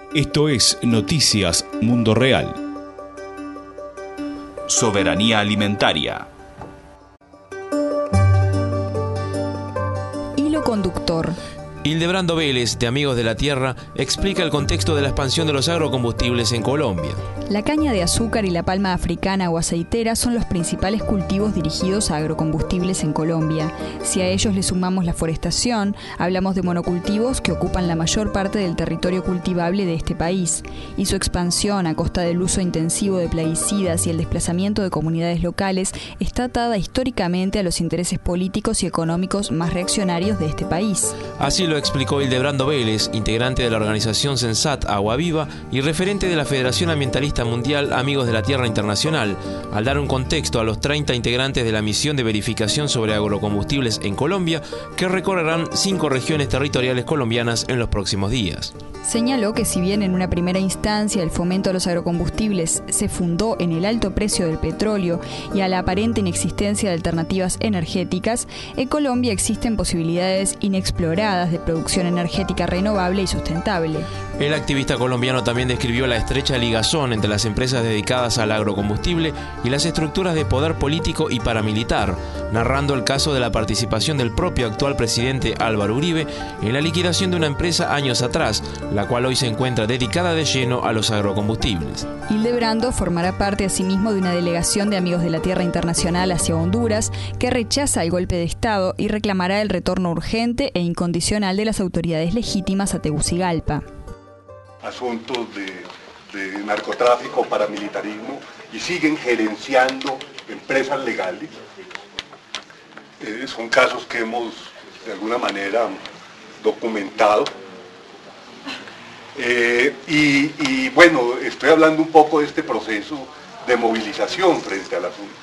Esto es Noticias Mundo Real. Soberanía alimentaria. Hilo conductor. Hildebrando Vélez, de Amigos de la Tierra, explica el contexto de la expansión de los agrocombustibles en Colombia. La caña de azúcar y la palma africana o aceitera son los principales cultivos dirigidos a agrocombustibles en Colombia. Si a ellos le sumamos la forestación, hablamos de monocultivos que ocupan la mayor parte del territorio cultivable de este país, y su expansión a costa del uso intensivo de plaguicidas y el desplazamiento de comunidades locales está atada históricamente a los intereses políticos y económicos más reaccionarios de este país. Así lo explicó Hildebrando Vélez, integrante de la organización Sensat Agua Viva y referente de la Federación Ambientalista Mundial Amigos de la Tierra Internacional, al dar un contexto a los 30 integrantes de la misión de verificación sobre agrocombustibles en Colombia, que recorrerán 5 regiones territoriales colombianas en los próximos días. Señaló que si bien en una primera instancia el fomento a los agrocombustibles se fundó en el alto precio del petróleo y a la aparente inexistencia de alternativas energéticas, en Colombia existen posibilidades inexploradas de producción energética renovable y sustentable. El activista colombiano también describió la estrecha ligazón entre las empresas dedicadas al agrocombustible y las estructuras de poder político y paramilitar, narrando el caso de la participación del propio actual presidente Álvaro Uribe en la liquidación de una empresa años atrás, la cual hoy se encuentra dedicada de lleno a los agrocombustibles. Hildebrando formará parte asimismo de una delegación de Amigos de la Tierra Internacional hacia Honduras que rechaza el golpe de Estado y reclamará el retorno urgente e incondicional de las autoridades legítimas a Tegucigalpa. Asuntos de narcotráfico, paramilitarismo, y siguen gerenciando empresas legales. Son casos que hemos de alguna manera documentado. Y bueno, estoy hablando un poco de este proceso de movilización frente al asunto.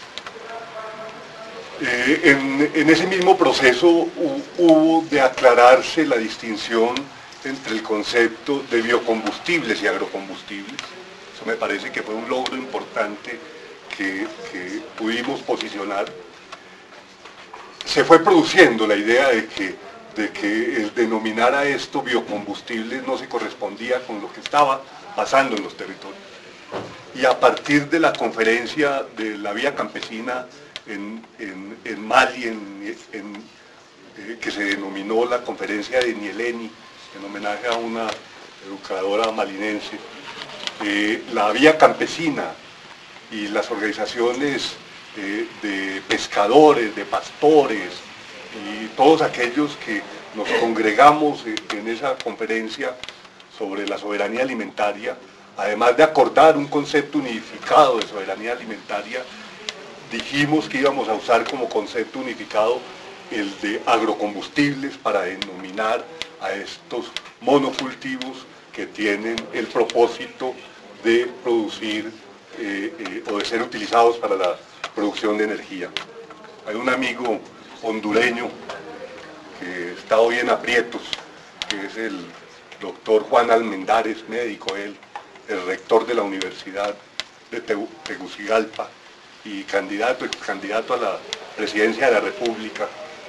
En ese mismo proceso hubo de aclararse la distinción entre el concepto de biocombustibles y agrocombustibles. Eso me parece que fue un logro importante que pudimos posicionar. Se fue produciendo la idea de que el denominar a esto biocombustibles no se correspondía con lo que estaba pasando en los territorios. Y a partir de la conferencia de la Vía Campesina en Mali, que se denominó la conferencia de Nieleni, en homenaje a una educadora malinense, la Vía Campesina y las organizaciones de pescadores, de pastores y todos aquellos que nos congregamos en esa conferencia sobre la soberanía alimentaria, además de acordar un concepto unificado de soberanía alimentaria, dijimos que íbamos a usar como concepto unificado el de agrocombustibles para denominar a estos monocultivos que tienen el propósito de producir o de ser utilizados para la producción de energía. Hay un amigo hondureño que está hoy en aprietos, que es el doctor Juan Almendares, médico él, el rector de la Universidad de Tegucigalpa y candidato a la presidencia de la República,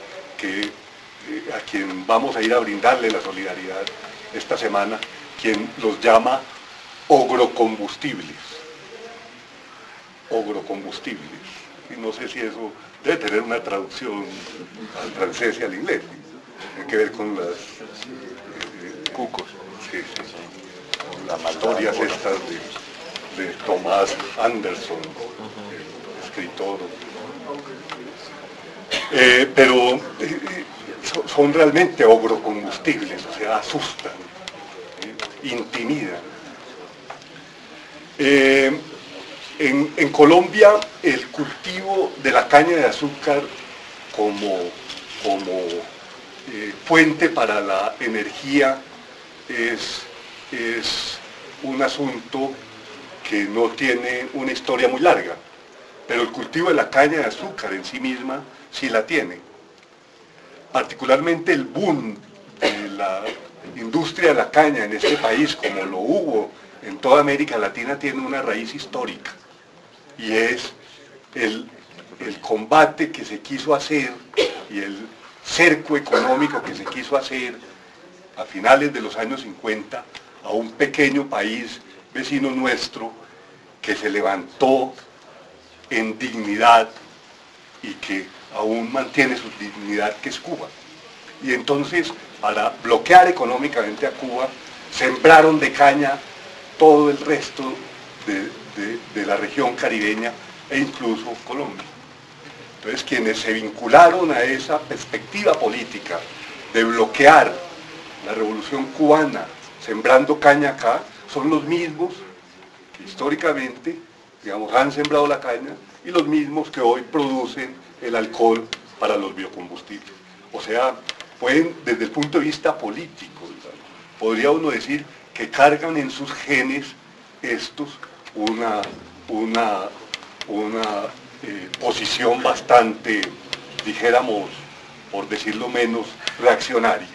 a quien vamos a ir a brindarle la solidaridad esta semana, quien los llama ogrocombustibles. Ogrocombustibles. Y no sé si eso debe tener una traducción al francés y al inglés. Tiene que ver con las cucos, sí. Las historias estas de Thomas Anderson, el escritor. Pero son realmente ogrocombustibles, o sea, asustan, intimidan. En Colombia el cultivo de la caña de azúcar como fuente para la energía es un asunto que no tiene una historia muy larga, pero el cultivo de la caña de azúcar en sí misma sí la tiene. Particularmente el boom de la industria de la caña en este país, como lo hubo en toda América Latina, tiene una raíz histórica, y es el combate que se quiso hacer y el cerco económico que se quiso hacer a finales de los años 50 a un pequeño país vecino nuestro que se levantó en dignidad y que aún mantiene su dignidad, que es Cuba. Y entonces, para bloquear económicamente a Cuba, sembraron de caña todo el resto de la región caribeña e incluso Colombia. Entonces, quienes se vincularon a esa perspectiva política de bloquear la revolución cubana sembrando caña acá, son los mismos que históricamente, digamos, han sembrado la caña y los mismos que hoy producen el alcohol para los biocombustibles. O sea, pueden, desde el punto de vista político, digamos, podría uno decir que cargan en sus genes estos una posición bastante, dijéramos, por decirlo menos, reaccionaria.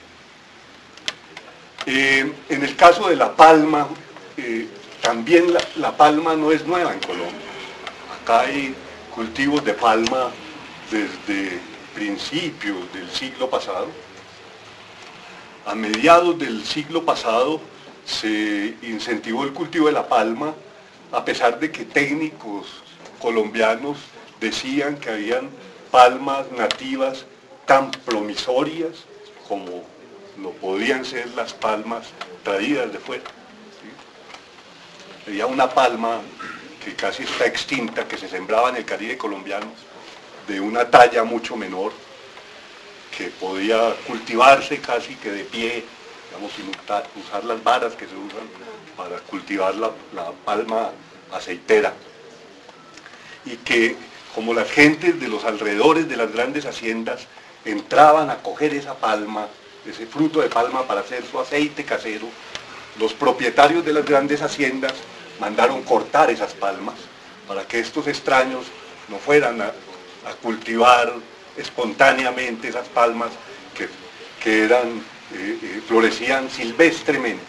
En el caso de la palma, también la palma no es nueva en Colombia. Acá hay cultivos de palma desde principios del siglo pasado. A mediados del siglo pasado se incentivó el cultivo de la palma, a pesar de que técnicos colombianos decían que habían palmas nativas tan promisorias como lo podían ser las palmas traídas de fuera. ¿Sí? Había una palma que casi está extinta, que se sembraba en el Caribe colombiano, de una talla mucho menor, que podía cultivarse casi que de pie, digamos, sin usar las varas que se usan para cultivar la palma aceitera. Y que, como las gentes de los alrededores de las grandes haciendas entraban a coger esa palma, ese fruto de palma para hacer su aceite casero, los propietarios de las grandes haciendas mandaron cortar esas palmas para que estos extraños no fueran a cultivar espontáneamente esas palmas que florecían silvestremente.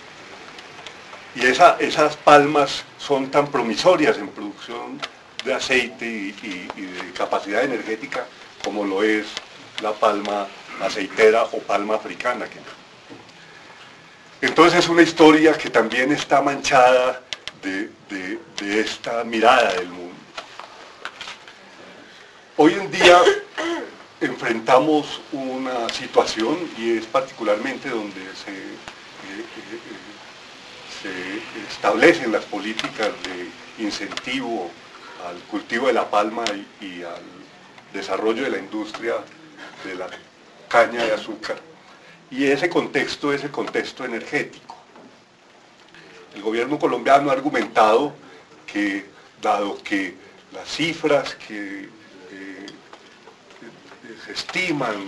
Y esas palmas son tan promisorias en producción de aceite y de capacidad energética como lo es la palma aceitera o palma africana. Entonces es una historia que también está manchada de esta mirada del mundo. Hoy en día enfrentamos una situación, y es particularmente donde se establecen las políticas de incentivo al cultivo de la palma y al desarrollo de la industria de la caña de azúcar, y ese contexto es el contexto energético. El gobierno colombiano ha argumentado que, dado que las cifras que se estiman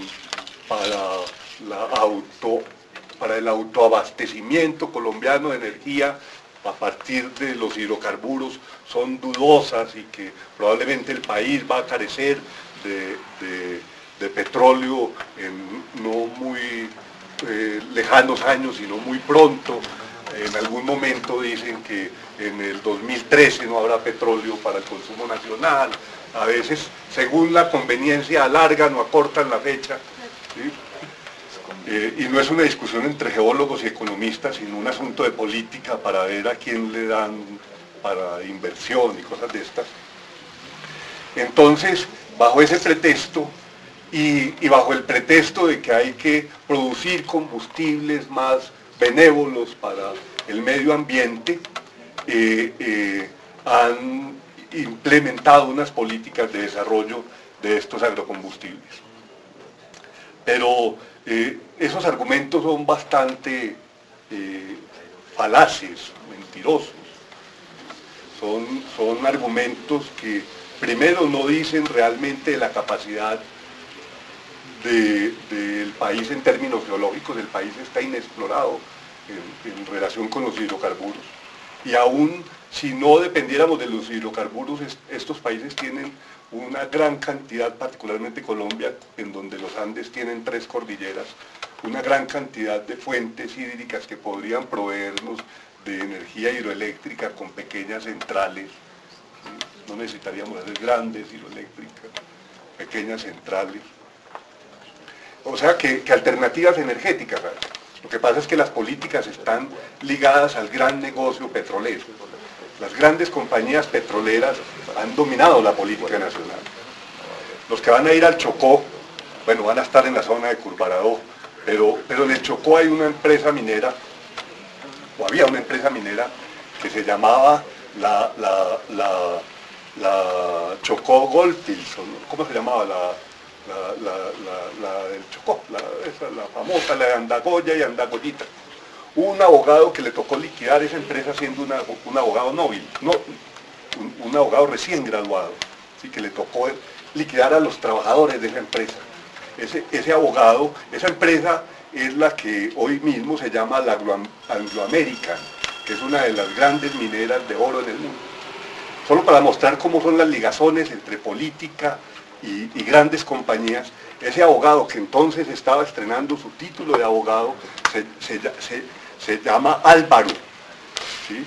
para el autoabastecimiento colombiano de energía a partir de los hidrocarburos son dudosas y que probablemente el país va a carecer de petróleo en no muy lejanos años, sino muy pronto. En algún momento dicen que en el 2013 no habrá petróleo para el consumo nacional. A veces, según la conveniencia, alargan o acortan la fecha. ¿Sí? Y no es una discusión entre geólogos y economistas, sino un asunto de política para ver a quién le dan para inversión y cosas de estas. Entonces, bajo ese pretexto, y bajo el pretexto de que hay que producir combustibles más benévolos para el medio ambiente, han implementado unas políticas de desarrollo de estos agrocombustibles. Pero esos argumentos son bastante falaces, mentirosos. Son argumentos que primero no dicen realmente la capacidad del país en términos geológicos. El país está inexplorado en relación con los hidrocarburos, y aún si no dependiéramos de los hidrocarburos, estos países tienen una gran cantidad, particularmente Colombia, en donde los Andes tienen 3 cordilleras, una gran cantidad de fuentes hídricas que podrían proveernos de energía hidroeléctrica con pequeñas centrales. No necesitaríamos hacer grandes hidroeléctricas, pequeñas centrales. O sea que alternativas energéticas hay. que pasa es que las políticas están ligadas al gran negocio petrolero. Las grandes compañías petroleras han dominado la política nacional. Los que van a ir al Chocó, bueno, van a estar en la zona de Curvarado, pero en el Chocó hay una empresa minera, o había una empresa minera, que se llamaba la Chocó Goldfields, ¿cómo se llamaba? La del Chocó, la famosa, la de Andagoya y Andagoyita. Hubo un abogado que le tocó liquidar esa empresa siendo un abogado nóbil, un abogado recién graduado, ¿sí? Que le tocó liquidar a los trabajadores de esa empresa. Ese abogado, esa empresa es la que hoy mismo se llama la Anglo American, que es una de las grandes mineras de oro en el mundo. Solo para mostrar cómo son las ligazones entre política y grandes compañías, ese abogado que entonces estaba estrenando su título de abogado se llama Álvaro, ¿sí?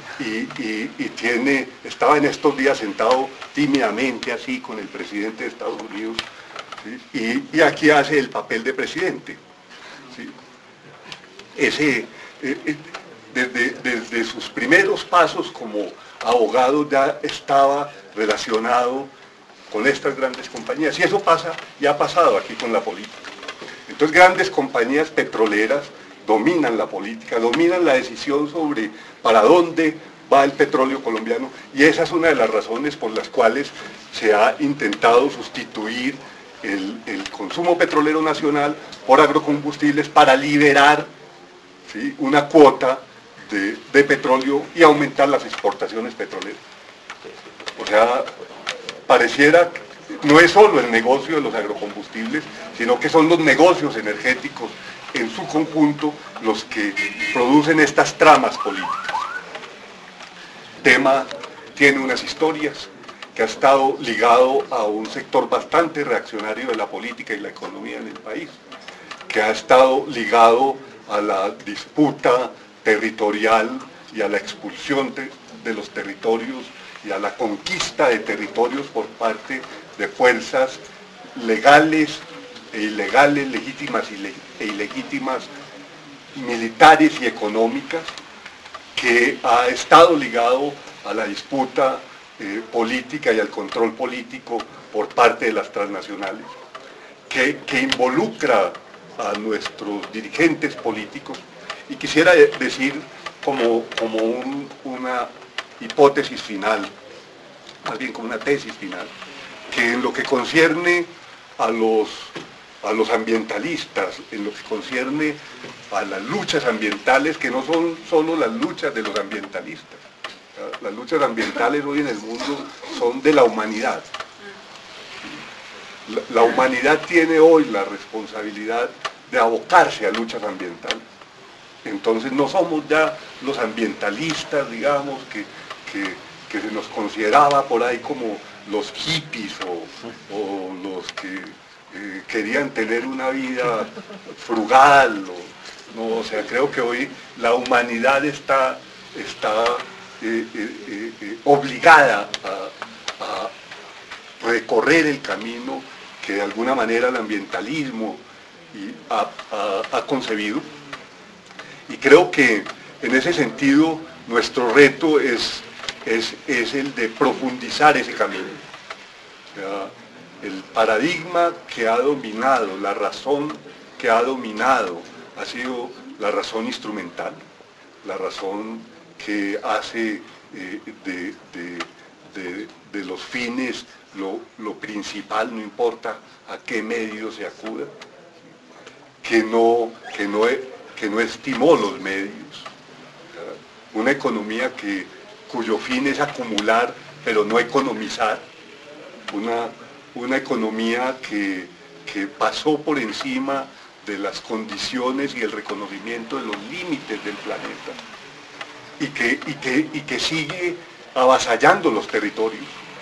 Estaba en estos días sentado tímidamente así con el presidente de Estados Unidos, ¿sí? Y aquí hace el papel de presidente, ¿sí? Desde sus primeros pasos como abogado ya estaba relacionado con estas grandes compañías, y eso pasa y ha pasado aquí con la política. Entonces grandes compañías petroleras dominan la política, dominan la decisión sobre para dónde va el petróleo colombiano, y esa es una de las razones por las cuales se ha intentado sustituir el consumo petrolero nacional por agrocombustibles para liberar, ¿sí?, una cuota de petróleo y aumentar las exportaciones petroleras. O sea, pareciera que no es solo el negocio de los agrocombustibles, sino que son los negocios energéticos en su conjunto los que producen estas tramas políticas. El tema tiene unas historias que ha estado ligado a un sector bastante reaccionario de la política y la economía en el país, que ha estado ligado a la disputa territorial y a la expulsión de los territorios y a la conquista de territorios por parte de fuerzas legales e ilegales, legítimas e ilegítimas, militares y económicas, que ha estado ligado a la disputa política y al control político por parte de las transnacionales, que involucra a nuestros dirigentes políticos. Y quisiera decir como una hipótesis final, más bien como una tesis final, que en lo que concierne a los ambientalistas, en lo que concierne a las luchas ambientales, que no son solo las luchas de los ambientalistas. Las luchas ambientales hoy en el mundo son de la humanidad. La humanidad tiene hoy la responsabilidad de abocarse a luchas ambientales. Entonces no somos ya los ambientalistas, digamos, que se nos consideraba por ahí como los hippies o los que querían tener una vida frugal. O sea, creo que hoy la humanidad está obligada a recorrer el camino que de alguna manera el ambientalismo ha concebido. Y creo que en ese sentido nuestro reto es el de profundizar ese camino. O sea, el paradigma que ha dominado, la razón que ha dominado, ha sido la razón instrumental, la razón que hace de los fines lo principal, no importa a qué medio se acuda, que no estimó los medios. Una economía cuyo fin es acumular, pero no economizar. Una economía que pasó por encima de las condiciones y el reconocimiento de los límites del planeta, y que sigue avasallando los territorios,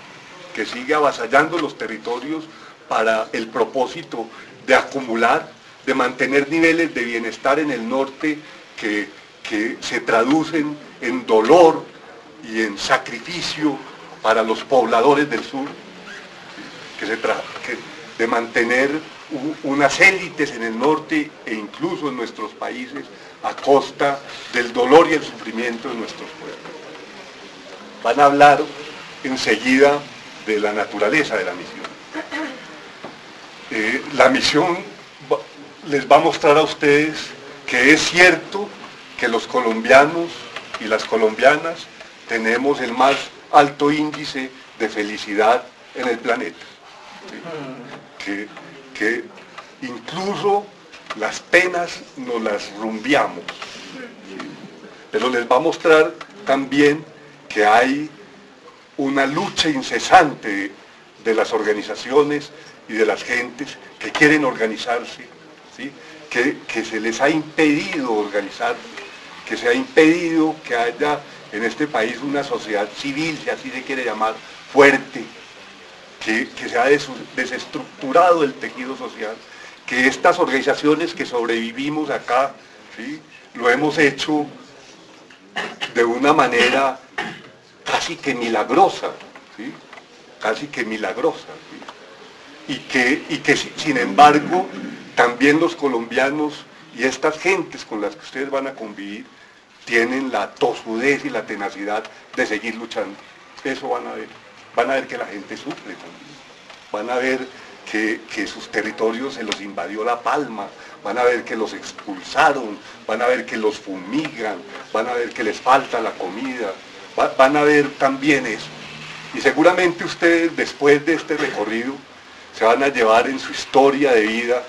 para el propósito de acumular, de mantener niveles de bienestar en el norte que se traducen en dolor y en sacrificio para los pobladores del sur, de mantener unas élites en el norte e incluso en nuestros países a costa del dolor y el sufrimiento de nuestros pueblos. Van a hablar enseguida de la naturaleza de la misión. La misión les va a mostrar a ustedes que es cierto que los colombianos y las colombianas tenemos el más alto índice de felicidad en el planeta. ¿Sí? Que incluso las penas nos las rumbiamos. ¿Sí? Pero les va a mostrar también que hay una lucha incesante de las organizaciones y de las gentes que quieren organizarse, ¿sí? que se les ha impedido organizarse, que se ha impedido que haya en este país una sociedad civil, si así se quiere llamar, fuerte, que se ha desestructurado el tejido social, que estas organizaciones que sobrevivimos acá, ¿sí? Lo hemos hecho de una manera casi que milagrosa, ¿sí? Casi que milagrosa, ¿sí? y que sin embargo también los colombianos y estas gentes con las que ustedes van a convivir tienen la tosudez y la tenacidad de seguir luchando. Eso van a ver que la gente sufre también, van a ver que sus territorios se los invadió la palma, van a ver que los expulsaron, van a ver que los fumigan, van a ver que les falta la comida, van a ver también eso. Y seguramente ustedes después de este recorrido se van a llevar en su historia de vida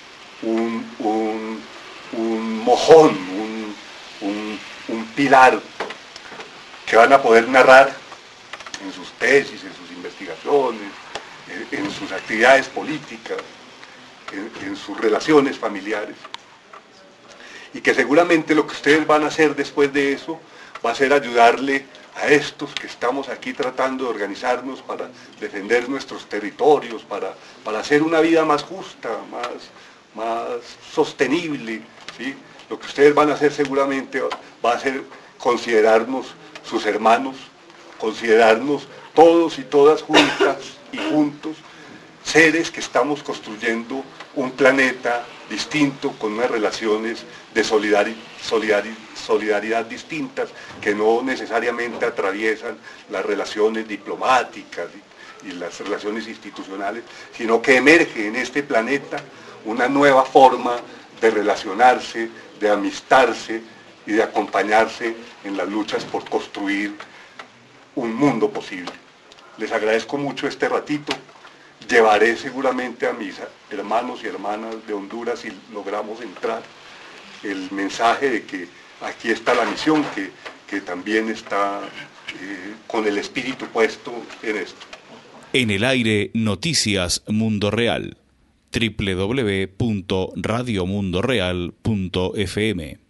un mojón, un pilar que van a poder narrar en sus tesis, en sus investigaciones, en sus actividades políticas, en sus relaciones familiares. Y que seguramente lo que ustedes van a hacer después de eso va a ser ayudarle a estos que estamos aquí tratando de organizarnos para defender nuestros territorios, para hacer una vida más justa, más sostenible, ¿sí? Lo que ustedes van a hacer seguramente va a ser considerarnos sus hermanos, considerarnos todos y todas juntas y juntos, seres que estamos construyendo un planeta distinto, con unas relaciones de solidaridad distintas, que no necesariamente atraviesan las relaciones diplomáticas y las relaciones institucionales, sino que emerge en este planeta una nueva forma de relacionarse, de amistarse y de acompañarse en las luchas por construir un mundo posible. Les agradezco mucho este ratito. Llevaré seguramente a mis hermanos y hermanas de Honduras, si logramos entrar, el mensaje de que aquí está la misión, que también está con el espíritu puesto en esto. En el aire, Noticias Mundo Real. www.radiomundoreal.fm